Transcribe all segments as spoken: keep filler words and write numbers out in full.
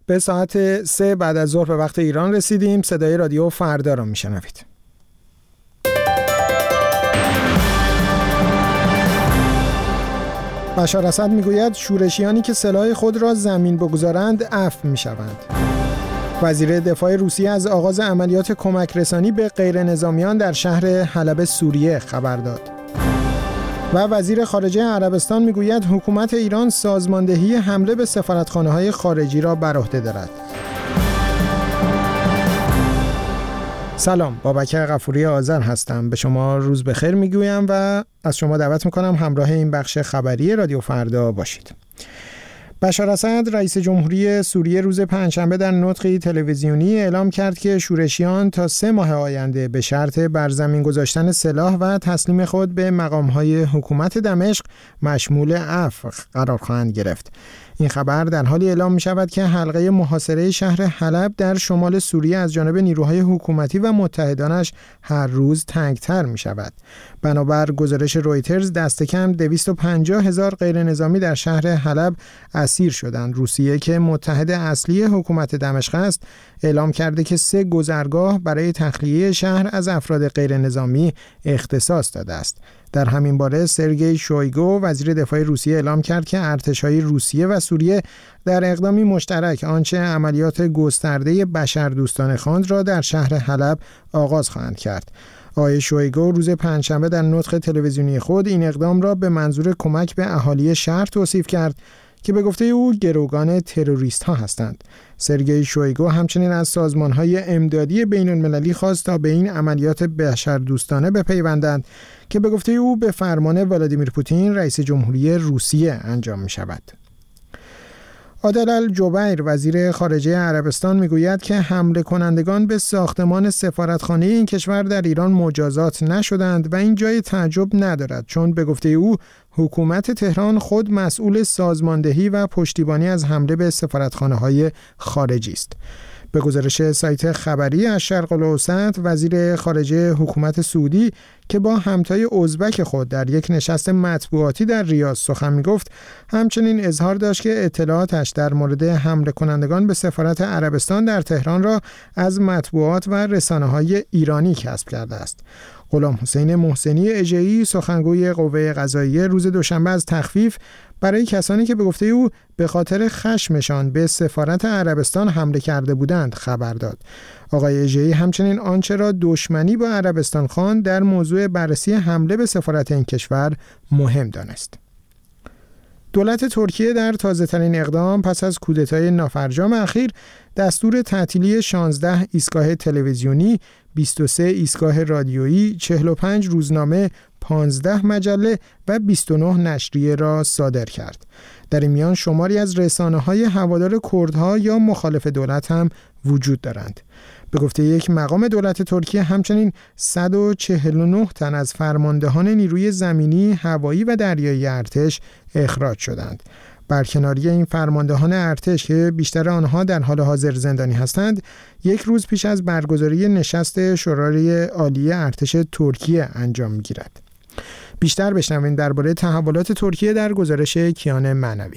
به ساعت سه بعد از ظهر به وقت ایران رسیدیم. صدای رادیو فردا رو میشنوید. بشار اسد میگوید شورشیانی که سلاح خود را زمین بگذارند عفو میشوند. وزیر دفاع روسیه از آغاز عملیات کمک رسانی به غیر نظامیان در شهر حلب سوریه خبر داد. و وزیر خارجه عربستان میگوید حکومت ایران سازماندهی حمله به سفارتخانه‌های خارجی را بر عهده دارد. سلام، بابک غفوری آذر هستم. به شما روز بخیر میگویم و از شما دعوت میکنم همراه این بخش خبری رادیو فردا باشید. بشار اسد رئیس جمهوری سوریه روز پنجشنبه در نطقی تلویزیونی اعلام کرد که شورشیان تا سه ماه آینده به شرط بر زمین گذاشتن سلاح و تسلیم خود به مقام‌های حکومت دمشق مشمول عفو قرار خواهند گرفت. این خبر در حالی اعلام می شود که حلقه محاصره شهر حلب در شمال سوریه از جانب نیروهای حکومتی و متحدانش هر روز تنگتر می شود. بنابر گزارش رویترز دست کم دویست و پنجاه هزار غیر نظامی در شهر حلب اسیر شدند. روسیه که متحد اصلی حکومت دمشق است اعلام کرده که سه گذرگاه برای تخلیه شهر از افراد غیر نظامی اختصاص داده است. در همین باره سرگئی شویگو وزیر دفاع روسیه اعلام کرد که ارتش‌های روسیه و سوریه در اقدامی مشترک آنچه عملیات گسترده بشردوستانه خواند را در شهر حلب آغاز خواهند کرد. آقای شویگو روز پنجشنبه در نطق تلویزیونی خود این اقدام را به منظور کمک به اهالی شهر توصیف کرد که به گفته او گروگان تروریست ها هستند. سرگئی شویگو همچنین از سازمان‌های امدادی بین‌المللی خواست تا به این عملیات بشردوستانه بپیوندند که به گفته او به فرمان ولادیمیر پوتین رئیس جمهوری روسیه انجام می‌شود. عادل الجبیر وزیر خارجه عربستان میگوید که حمله کنندگان به ساختمان سفارتخانه این کشور در ایران مجازات نشدند و این جای تعجب ندارد، چون به گفته او حکومت تهران خود مسئول سازماندهی و پشتیبانی از حمله به سفارتخانه‌های خارجی است. به گزارش سایت خبری از شرق الاوسط، وزیر خارجه حکومت سعودی که با همتای ازبک خود در یک نشست مطبوعاتی در ریاض سخن می‌گفت، همچنین اظهار داشت که اطلاعاتش در مورد حمله کنندگان به سفارت عربستان در تهران را از مطبوعات و رسانه‌های ایرانی کسب کرده است. غلام حسین محسنی اژه‌ای سخنگوی قوه قضاییه روز دوشنبه از تخفیف برای کسانی که به گفته او به خاطر خشمشان به سفارت عربستان حمله کرده بودند خبر داد. آقای اژه‌ای همچنین آنچه را دشمنی با عربستان خواند در موضوع بررسی حمله به سفارت این کشور مهم دانست. دولت ترکیه در تازه‌ترین اقدام پس از کودتای نافرجام اخیر دستور تعطیلی شانزده ایستگاه تلویزیونی، بیست و سه ایستگاه رادیویی، چهل و پنج روزنامه، پانزده مجله و بیست و نه نشریه را صادر کرد. در این میان شماری از رسانه‌های هوادار کردها یا مخالف دولت هم وجود دارند. به گفته یک مقام دولت ترکیه همچنین صد و چهل و نه تن از فرماندهان نیروی زمینی، هوایی و دریایی ارتش اخراج شدند. برکناری این فرماندهان ارتش که بیشتر آنها در حال حاضر زندانی هستند، یک روز پیش از برگزاری نشست شورای عالی ارتش ترکیه انجام می‌گیرد. بیشتر بشنویم درباره تحولات ترکیه در گزارش کیان معنوی.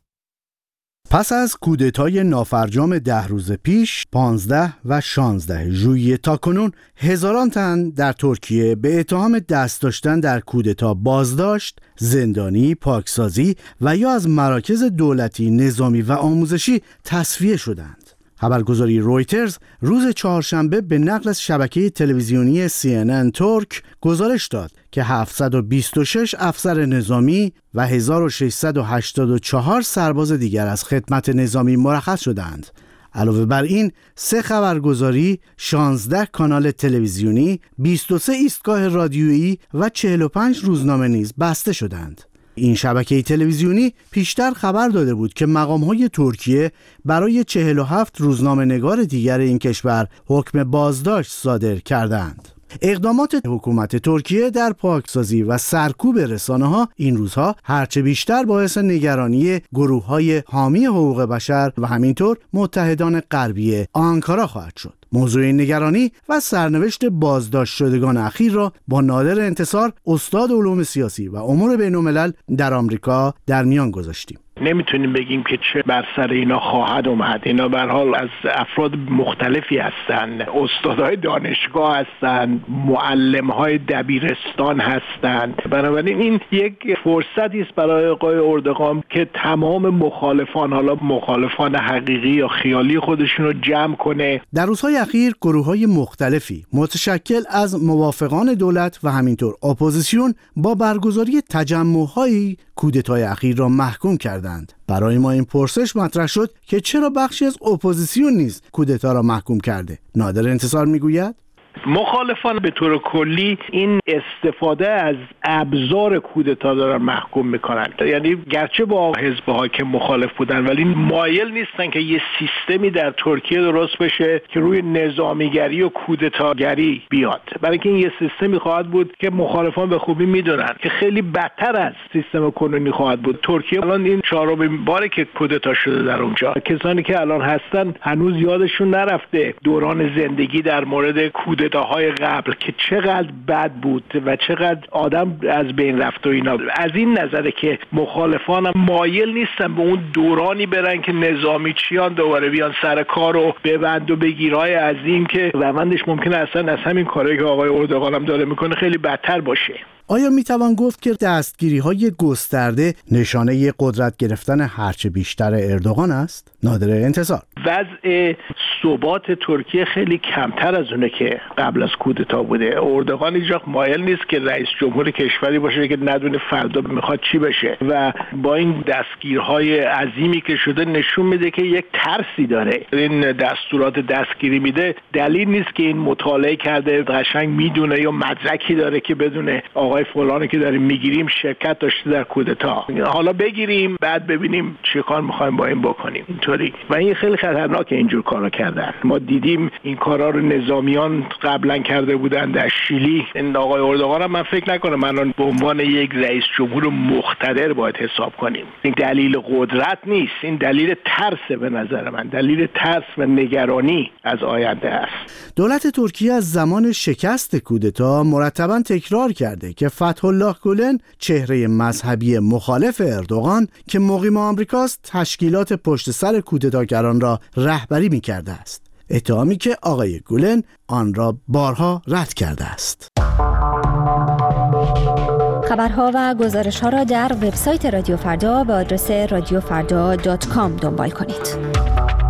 پس از کودتای نافرجام ده روز پیش، پانزده و شانزده ژوئیه تاکنون هزاران تن در ترکیه به اتهام دست داشتن در کودتا بازداشت، زندانی، پاکسازی و یا از مراکز دولتی، نظامی و آموزشی تصفیه شدند. خبرگزاری رویترز روز چهارشنبه به نقل از شبکه تلویزیونی سی ان ان ترک گزارش داد که هفتصد و بیست و شش افسر نظامی و هزار و ششصد و هشتاد و چهار سرباز دیگر از خدمت نظامی مرخص شدند. علاوه بر این، سه خبرگزاری، شانزده کانال تلویزیونی، بیست و سه ایستگاه رادیویی و چهل و پنج روزنامه نیز بسته شدند. این شبکه تلویزیونی پیشتر خبر داده بود که مقام‌های ترکیه برای چهل و هفت روزنامه نگار دیگر این کشور حکم بازداشت صادر کردند. اقدامات حکومت ترکیه در پاکسازی و سرکوب رسانه‌ها این روزها هرچه بیشتر باعث نگرانی گروه‌های حامی حقوق بشر و همینطور متحدان غربی آنکارا خواهد شد. موضوع نگرانی و سرنوشت بازداشت شدگان اخیر را با نادر انتصار، استاد علوم سیاسی و امور بین‌الملل در آمریکا در میان گذاشتیم. نمیتونیم بگیم که چه بر سر اینا خواهد اومد. اینا به هر حال از افراد مختلفی هستن، استادای دانشگاه هستن، معلم‌های دبیرستان هستن. بنابراین این یک فرصتی است برای آقای اردوغان که تمام مخالفان، حالا مخالفان حقیقی یا خیالی خودشون رو جمع کنه. در روزهای اخیر گروه‌های مختلفی متشکل از موافقان دولت و همینطور اپوزیسیون با برگزاری تجمع‌هایی کودتای اخیر را محکوم کردند. برای ما این پرسش مطرح شد که چرا بخشی از اپوزیسیون نیز کودتا را محکوم کرده. نادر انتصار میگوید مخالفان به طور کلی این استفاده از ابزار کودتا دارن محکوم میکنن. یعنی گرچه با حزب حاکم مخالف بودن ولی مایل نیستن که یه سیستمی در ترکیه درست بشه که روی نظامیگری و کودتاگری بیاد. برای اینکه این یه سیستمی خواهد بود که مخالفان به خوبی میدونن که خیلی بدتر از سیستم کنونی خواهد بود. ترکیه الان این چهارمین باره که کودتا شده در اونجا. کسانی که الان هستن هنوز یادشون نرفته دوران زندگی در مورد کودتا های قبل که چقدر بد بود و چقدر آدم از بین رفت و اینا. از این نظره که مخالفانم مایل نیستن به اون دورانی برن که نظامی چیان دوباره بیان سر کار و ببند و بگیرهای عظیم که روندش ممکنه اصلا از همین کاری که آقای اردوغان هم داره میکنه خیلی بدتر باشه. آیا میتوان گفت که دستگیری‌های گسترده نشانه قدرت گرفتن هرچه بیشتر اردوغان است؟ نادر انتصار: وضع ثبات ترکیه خیلی کمتر از اونه که قبل از کودتا بوده. اردوغان هیچ وقت مایل نیست که رئیس جمهور کشوری باشه که ندونه فردا میخواد چی بشه و با این دستگیرهای عظیمی که شده نشون میده که یک ترسی داره. این دستورات دستگیری میده دلیل نیست که این مطالعه کرده قشنگ میدونه یا مدرکی داره که بدونه آقای فلانی که داریم میگیریم شرکت داشته در کودتا، حالا بگیریم بعد ببینیم چه کار میخوایم با این بکنیم. اینطوری و این خیلی خطرناکه اینجور کارا کردن. ما دیدیم این کارا رو نظامیان قبلا کرده بودن در شیلی. این آقای اردوغان هم من فکر نکنم الان به عنوان یک رئیس جمهور مقتدر باید حساب کنیم. این دلیل قدرت نیست، این دلیل ترس. به نظر من دلیل ترس و نگرانی از آینده است. دولت ترکیه از زمان شکست کودتا مرتبا تکرار کرده که فتح الله گولن، چهره مذهبی مخالف اردوغان که مقیم آمریکاست، تشکیلات پشت سر کودتاگران را رهبری می‌کرده است. اتهامی که آقای گولن آن را بارها رد کرده است. خبرها و گزارش‌ها را در وبسایت رادیو فردا به آدرس رادیو فردا دات کام دنبال کنید.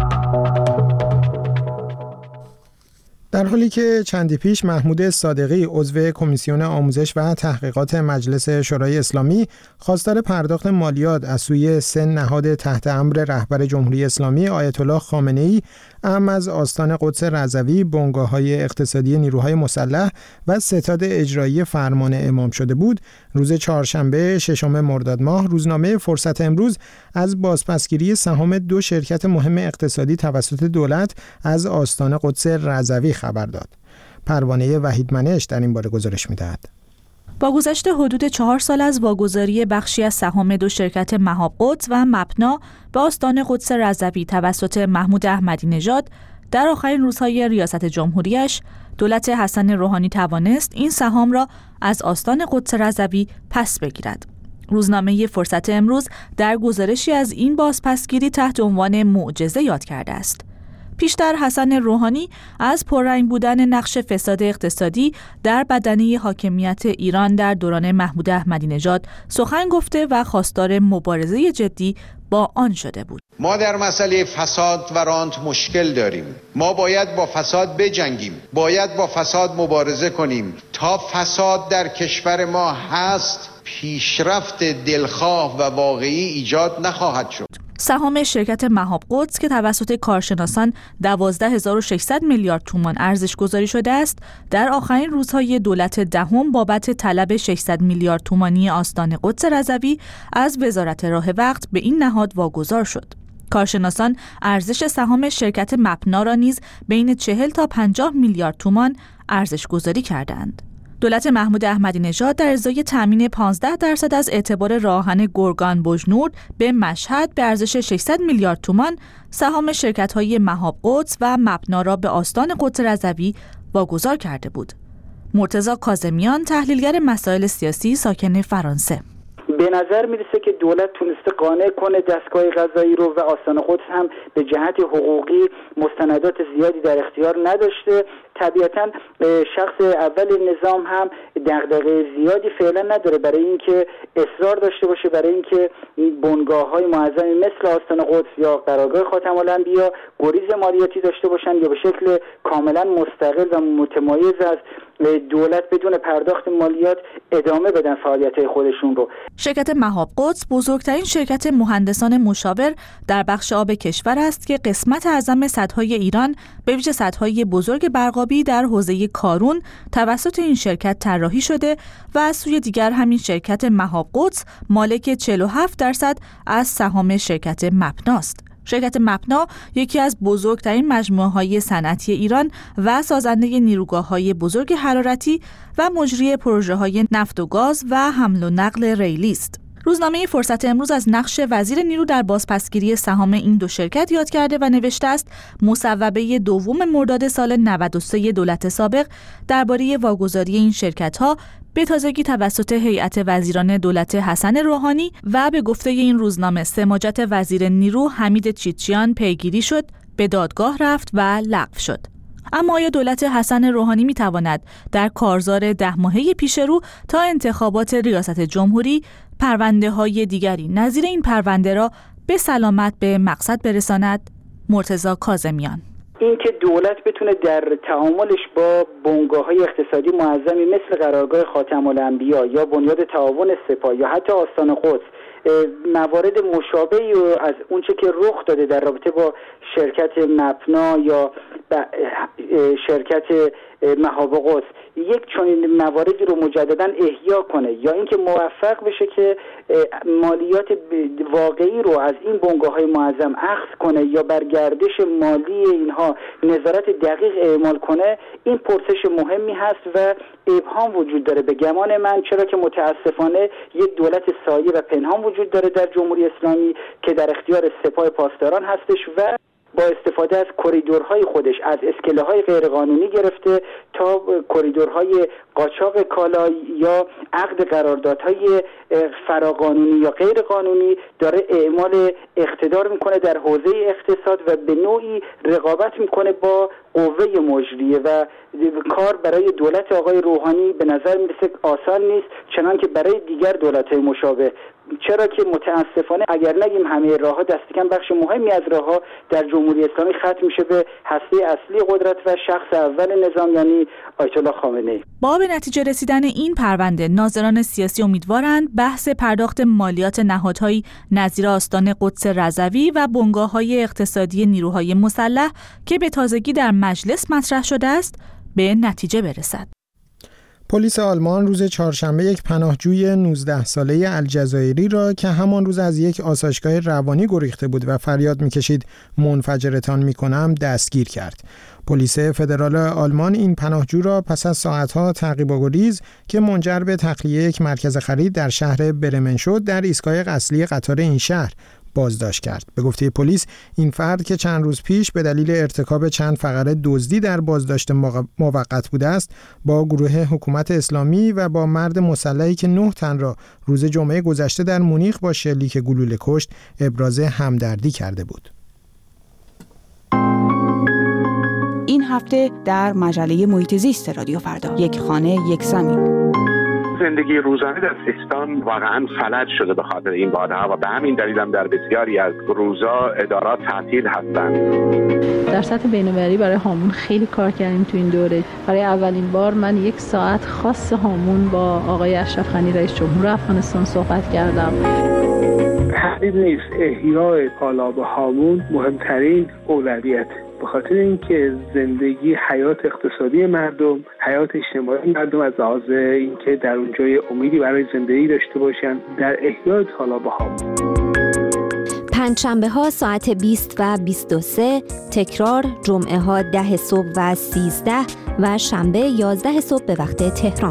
در حالی که چندی پیش محمود صادقی عضو کمیسیون آموزش و تحقیقات مجلس شورای اسلامی خواستار پرداخت مالیات از سوی سه نهاد تحت امر رهبر جمهوری اسلامی آیت الله خامنه‌ای، اهم از آستان قدس رضوی، بنگاه‌های اقتصادی نیروهای مسلح و ستاد اجرایی فرمان امام شده بود، روز چهارشنبه ششم مرداد ماه روزنامه فرصت امروز از بازپسگیری سهام دو شرکت مهم اقتصادی توسط دولت از آستان قدس رضوی خبر داد. پروانه وحیدمنش در این باره گزارش می‌دهد. با گذشت حدود چهار سال از واگذاری بخشی از سهام دو شرکت مهاب قدس و مپنا به آستان قدس رضوی توسط محمود احمدی نژاد، در آخرین روزهای ریاست جمهوریش دولت حسن روحانی توانست این سهام را از آستان قدس رضوی پس بگیرد. روزنامه فرصت امروز در گزارشی از این بازپسگیری تحت عنوان معجزه یاد کرده است. پیشتر حسن روحانی از پررنگ بودن نقش فساد اقتصادی در بدنه حاکمیت ایران در دوران محمود احمدی نژاد سخن گفته و خواستار مبارزه جدی با آن شده بود. ما در مسئله فساد و رانت مشکل داریم. ما باید با فساد بجنگیم. باید با فساد مبارزه کنیم. تا فساد در کشور ما هست، پیشرفت دلخواه و واقعی ایجاد نخواهد شد. سهام شرکت مهاب قدس که توسط کارشناسان دوازده هزار و ششصد میلیارد تومان ارزش گذاری شده است، در آخرین روزهای دولت دهم بابت طلب ششصد میلیارد تومانی آستان قدس رضوی از وزارت راه وقت به این نهاد واگذار شد. کارشناسان ارزش سهام شرکت مپنا را نیز بین چهل تا پنجاه میلیارد تومان ارزش گذاری کردند. دولت محمود احمدی نژاد در ازای تامین پانزده درصد از اعتبار راه‌آهن گرگان بجنورد به مشهد به ارزش ششصد میلیارد تومان سهام شرکت‌های مهاب قدس و مپنا را به آستان قدس رضوی واگذار کرده بود. مرتضی کاظمیان، تحلیلگر مسائل سیاسی ساکن فرانسه: به نظر میرسه که دولت تونسته قانع کنه دستگاه قضایی رو و آستان قدس هم به جهت حقوقی مستندات زیادی در اختیار نداشته. طبیعتاً شخص اول نظام هم دغدغه زیادی فعلا نداره برای اینکه اصرار داشته باشه برای اینکه بنگاه‌های معظمی مثل آستان قدس یا قرارگاه خاتم الانبیا گریز مالیاتی داشته باشن یا به شکل کاملا مستقل و متمایز از دولت بدون پرداخت مالیات ادامه بدن فعالیت‌های خودشون رو. شرکت مهاب قدس بزرگترین شرکت مهندسان مشاور در بخش آب کشور است که قسمت اعظم سدهای ایران به ویژه سدهای بزرگ برقابی در حوزه کارون توسط این شرکت طراحی شده و از سوی دیگر همین شرکت مهاب قدس مالک چهل و هفت درصد از سهام شرکت مپنا است. شرکت مپنا یکی از بزرگترین مجموعه‌های صنعتی ایران و سازنده نیروگاه‌های بزرگ حرارتی و مجری پروژه‌های نفت و گاز و حمل و نقل ریلی است. روزنامه فرصت امروز از نقش وزیر نیرو در بازپسگیری سهام این دو شرکت یاد کرده و نوشته است مصوبه دوم مرداد سال نود و سه دولت سابق درباره واگذاری این شرکت‌ها به تازگی توسط هیئت وزیران دولت حسن روحانی و به گفته این روزنامه سماجت وزیر نیرو حمید چیچیان پیگیری شد، به دادگاه رفت و لغو شد. اما آیا دولت حسن روحانی می‌تواند در کارزار ده ماهه پیش رو تا انتخابات ریاست جمهوری پرونده‌های دیگری نظیر این پرونده را به سلامت به مقصد برساند؟ مرتضی کاظمیان: اینکه دولت بتونه در تعاملش با بنگاه‌های اقتصادی معظمی مثل قرارگاه خاتم الانبیا یا بنیاد تعاون سپاه یا حتی آستان قدس موارد مشابهی از اونچه که رخ داده در رابطه با شرکت مپنا یا شرکت مهاب قدس یک چنین مواردی رو مجددا احیا کنه یا اینکه موفق بشه که مالیات واقعی رو از این بنگاه‌های معظم اخذ کنه یا بر گردش مالی اینها نظارت دقیق اعمال کنه، این پرسش مهمی هست و ابهام وجود داره به گمان من، چرا که متاسفانه یک دولت سایه و پنهان وجود داره در جمهوری اسلامی که در اختیار سپاه پاسداران هستش و با استفاده از کریدورهای خودش از اسکله‌های غیرقانونی گرفته تا کریدورهای قاچاق کالا یا عقد قراردادهای فراقانونی یا غیر قانونی داره اعمال اقتدار میکنه در حوزه اقتصاد و به نوعی رقابت میکنه با قوه مجریه و کار برای دولت آقای روحانی به نظر میرسه آسان نیست، چنان که برای دیگر دولت‌های مشابه، چرا که متاسفانه اگر نگیم همه راه‌ها دستکم بخش مهمی از راه‌ها در جمهوری اسلامی ختم میشه به هسته اصلی قدرت و شخص اول نظام یعنی آیت الله خامنه‌ای. با به نتیجه رسیدن این پرونده ناظران سیاسی امیدوارند بحث پرداخت مالیات نهادهایی نظیر آستان قدس رضوی و بنگاه‌های اقتصادی نیروهای مسلح که به تازگی در مجلس مطرح شده است به نتیجه برسد. پلیس آلمان روز چهارشنبه یک پناهجوی نوزده ساله الجزایری را که همان روز از یک آسایشگاه روانی گریخته بود و فریاد می‌کشید منفجرتان می‌کنم دستگیر کرد. پلیس فدرال آلمان این پناهجو را پس از ساعت‌ها تعقیب و گریز که منجر به تخلیه یک مرکز خرید در شهر برمن شد در ایستگاه اصلی قطار این شهر بازداشت کرد. به گفته پلیس این فرد که چند روز پیش به دلیل ارتکاب چند فقره دزدی در بازداشت موقت بوده است با گروه حکومت اسلامی و با مرد مسلحی که نه تن را روز جمعه گذشته در مونیخ با شلیک گلوله کشت ابراز همدردی کرده بود. این هفته در مجله محیط زیست رادیو فردا، یک خانه یک زمین. زندگی روزانه در سیستان واقعا فلج شده به خاطر این بادها و به همین دلیل هم در بسیاری از روزا ادارات تعطیل هستند. در سطح بین‌المللی برای هامون خیلی کار کردیم تو این دوره. برای اولین بار من یک ساعت خاص هامون با آقای اشرف غنی رئیس جمهور افغانستان صحبت کردم. تحقیق نیست احیای تالاب هامون مهمترین اولویت، به خاطر اینکه زندگی حیات اقتصادی مردم، حیات اجتماعی مردم از لحاظ اینکه در اونجای امیدی برای زندگی داشته باشن، در احیای تالاب هامون. پنجشنبه ها ساعت بیست و بیست و سه، تکرار جمعه ها ده صبح و سیزده و شنبه یازده صبح به وقت تهران.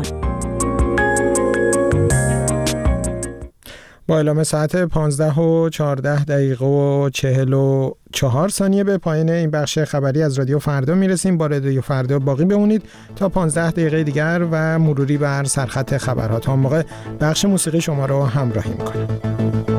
با اعلام ساعت پانزده و چهارده دقیقه و چهل و چهار ثانیه به پایان این بخش خبری از رادیو فردا میرسیم. با رادیو فردا باقی بمونید تا پانزده دقیقه دیگر و مروری بر سرخط خبرها. تا اون موقع بخش موسیقی شما رو همراهی میکنم.